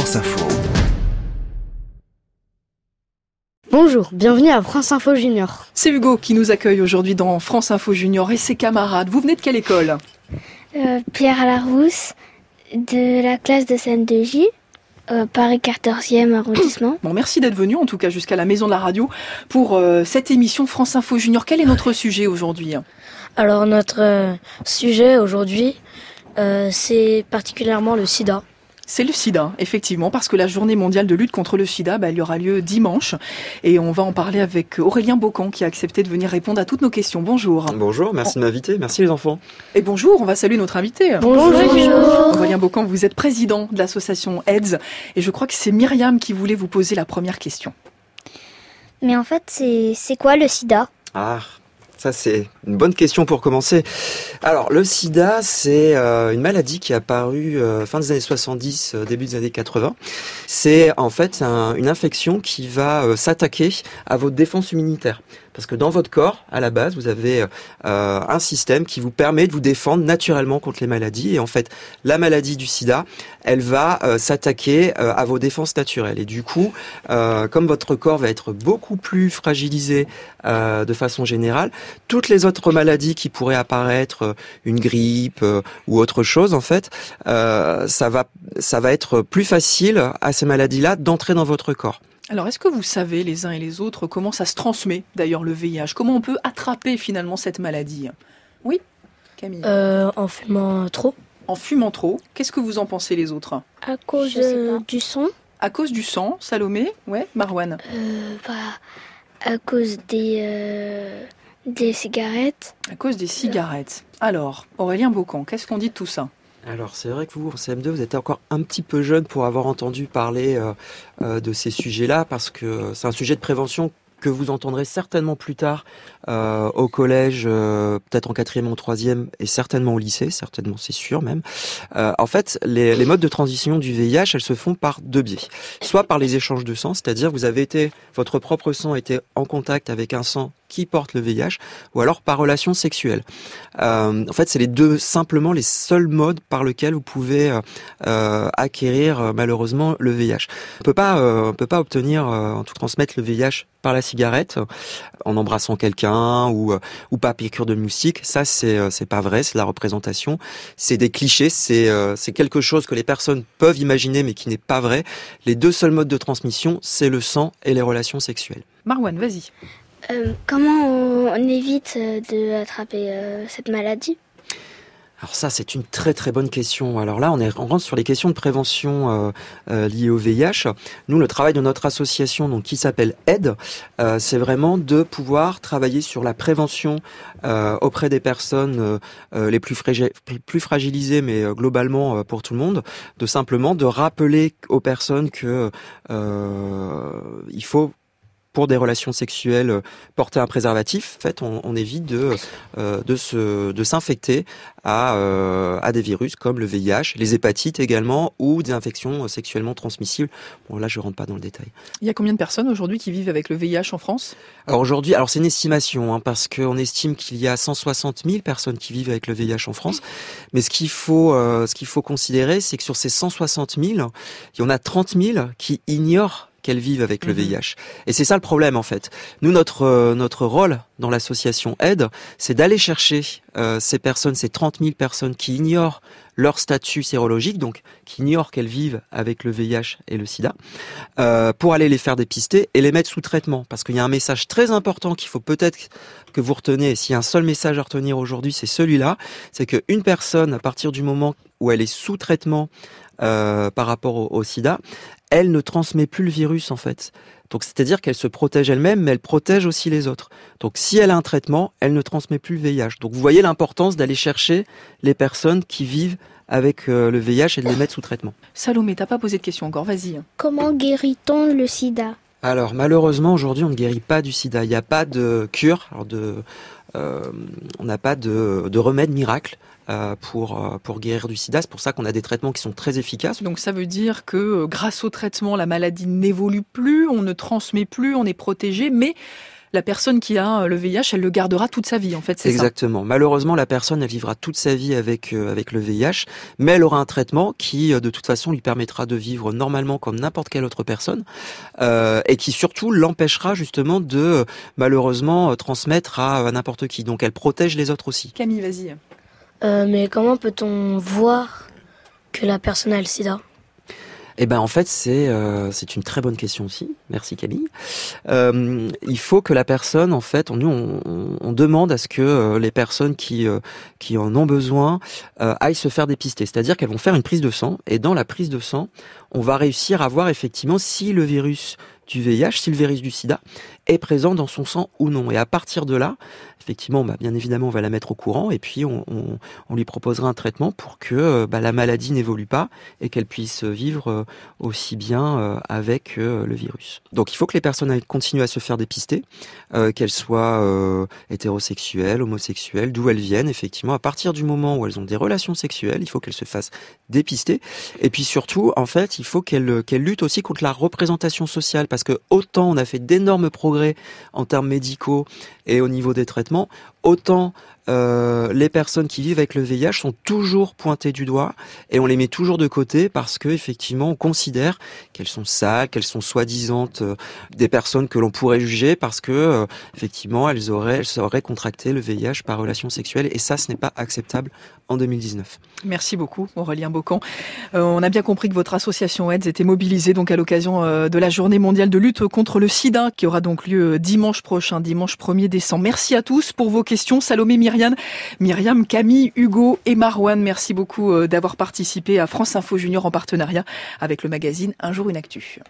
France Info. Bonjour, bienvenue à France Info Junior. C'est Hugo qui nous accueille aujourd'hui dans France Info Junior et ses camarades. Vous venez de quelle école ? Pierre Larousse, de la classe de CM2J, Paris 14e arrondissement. Bon, merci d'être venu en tout cas jusqu'à la maison de la radio pour cette émission France Info Junior. Quel est notre sujet aujourd'hui ? Alors notre sujet aujourd'hui, c'est particulièrement le sida. C'est le sida, effectivement, parce que la journée mondiale de lutte contre le sida, elle y aura lieu dimanche. Et on va en parler avec Aurélien Bocan qui a accepté de venir répondre à toutes nos questions. Bonjour. Bonjour, merci de m'inviter. Merci les enfants. Et bonjour, on va saluer notre invité. Bonjour. Aurélien Bocan, vous êtes président de l'association AIDS. Et je crois que c'est Myriam qui voulait vous poser la première question. Mais en fait, c'est quoi le sida ? Ça c'est une bonne question pour commencer. Alors le sida, c'est une maladie qui est apparue fin des années 70, début des années 80. C'est en fait une infection qui va s'attaquer à votre défense immunitaire. Parce que dans votre corps, à la base, vous avez un système qui vous permet de vous défendre naturellement contre les maladies. Et en fait, la maladie du sida, elle va s'attaquer à vos défenses naturelles. Et du coup, comme votre corps va être beaucoup plus fragilisé de façon générale, toutes les autres maladies qui pourraient apparaître, une grippe ou autre chose, en fait, ça va être plus facile à ces maladies-là d'entrer dans votre corps. Alors, est-ce que vous savez, les uns et les autres, comment ça se transmet, d'ailleurs, le VIH ? Comment on peut attraper, finalement, cette maladie ? Oui, Camille ? En fumant trop. En fumant trop. Qu'est-ce que vous en pensez, les autres ? À cause du sang ? À cause du sang, Salomé ? Ouais, Marouane ? À cause des cigarettes. À cause des cigarettes. Alors, Aurélien Bocan, qu'est-ce qu'on dit de tout ça ? Alors c'est vrai que vous, en CM2, vous êtes encore un petit peu jeune pour avoir entendu parler de ces sujets-là, parce que c'est un sujet de prévention que vous entendrez certainement plus tard au collège, peut-être en 4e ou 3e, et certainement au lycée, certainement c'est sûr même. En fait, les modes de transition du VIH, elles se font par deux biais. Soit par les échanges de sang, c'est-à-dire votre propre sang a été en contact avec un sang qui porte le VIH, ou alors par relation sexuelle. En fait, c'est simplement les seuls modes par lesquels vous pouvez acquérir malheureusement le VIH. On peut pas obtenir, transmettre le VIH par la cigarette, en embrassant quelqu'un ou par piqûre de moustique. Ça, c'est pas vrai, c'est de la représentation. C'est des clichés, c'est quelque chose que les personnes peuvent imaginer mais qui n'est pas vrai. Les deux seuls modes de transmission, c'est le sang et les relations sexuelles. Marouane, vas-y. Comment on évite d'attraper cette maladie ? Alors ça, c'est une très très bonne question. Alors là, on rentre sur les questions de prévention liées au VIH. Nous, le travail de notre association, donc qui s'appelle AIDS, c'est vraiment de pouvoir travailler sur la prévention auprès des personnes les plus fragilisées, mais globalement pour tout le monde, de rappeler aux personnes que il faut, pour des relations sexuelles, porter un préservatif. En fait, on évite de s'infecter à des virus comme le VIH, les hépatites également, ou des infections sexuellement transmissibles. Bon, là, je rentre pas dans le détail. Il y a combien de personnes aujourd'hui qui vivent avec le VIH en France ? Alors aujourd'hui, c'est une estimation, parce qu'on estime qu'il y a 160 000 personnes qui vivent avec le VIH en France. Mais ce qu'il faut considérer, c'est que sur ces 160 000, il y en a 30 000 qui ignorent qu'elles vivent avec le VIH. Et c'est ça le problème, en fait. Nous, notre rôle dans l'association AIDS, c'est d'aller chercher ces 30 000 personnes qui ignorent leur statut sérologique, donc qui ignorent qu'elles vivent avec le VIH et le sida, pour aller les faire dépister et les mettre sous traitement. Parce qu'il y a un message très important qu'il faut peut-être que vous retenez. S'il y a un seul message à retenir aujourd'hui, c'est celui-là. C'est qu'une personne, à partir du moment où elle est sous traitement par rapport au sida, elle ne transmet plus le virus, en fait. Donc, c'est-à-dire qu'elle se protège elle-même, mais elle protège aussi les autres. Donc, si elle a un traitement, elle ne transmet plus le VIH. Donc, vous voyez l'importance d'aller chercher les personnes qui vivent avec le VIH et de les mettre sous traitement. Salomé, t'as pas posé de question encore, vas-y. Comment guérit-on le sida ? Alors, malheureusement, aujourd'hui, on ne guérit pas du sida. Il n'y a pas de cure, on n'a pas de remède miracle pour guérir du sida. C'est pour ça qu'on a des traitements qui sont très efficaces. Donc ça veut dire que grâce au traitement, la maladie n'évolue plus, on ne transmet plus, on est protégé, mais la personne qui a le VIH, elle le gardera toute sa vie, en fait, c'est ça? Exactement. Malheureusement, la personne, elle vivra toute sa vie avec le VIH, mais elle aura un traitement qui, de toute façon, lui permettra de vivre normalement comme n'importe quelle autre personne, et qui surtout l'empêchera justement de, malheureusement, transmettre à n'importe qui. Donc, elle protège les autres aussi. Camille, vas-y. Mais comment peut-on voir que la personne a le sida? Eh ben en fait c'est une très bonne question aussi. Merci Camille. Il faut que la personne en fait on demande à ce que les personnes qui en ont besoin aillent se faire dépister. C'est-à-dire qu'elles vont faire une prise de sang et dans la prise de sang on va réussir à voir effectivement si le virus du VIH, si le virus du sida est présent dans son sang ou non. Et à partir de là, effectivement, bien évidemment, on va la mettre au courant et puis on lui proposera un traitement pour que la maladie n'évolue pas et qu'elle puisse vivre aussi bien avec le virus. Donc il faut que les personnes continuent à se faire dépister, qu'elles soient hétérosexuelles, homosexuelles, d'où elles viennent. Effectivement, à partir du moment où elles ont des relations sexuelles, il faut qu'elles se fassent dépister. Et puis surtout, en fait, il faut qu'elles luttent aussi contre la représentation sociale parce que autant on a fait d'énormes progrès en termes médicaux et au niveau des traitements, autant les personnes qui vivent avec le VIH sont toujours pointées du doigt et on les met toujours de côté parce que effectivement on considère qu'elles sont sales, qu'elles sont soi-disant des personnes que l'on pourrait juger parce que effectivement elles auraient contracté le VIH par relation sexuelle et ça ce n'est pas acceptable en 2019. Merci beaucoup Aurélien Boccan. On a bien compris que votre association AIDS était mobilisée donc à l'occasion de la journée mondiale de lutte contre le sida qui aura donc lieu dimanche prochain, dimanche 1er décembre. Merci à tous pour vos questions. Salomé, Myriam, Camille, Hugo et Marwan, merci beaucoup d'avoir participé à France Info Junior en partenariat avec le magazine Un jour une actu.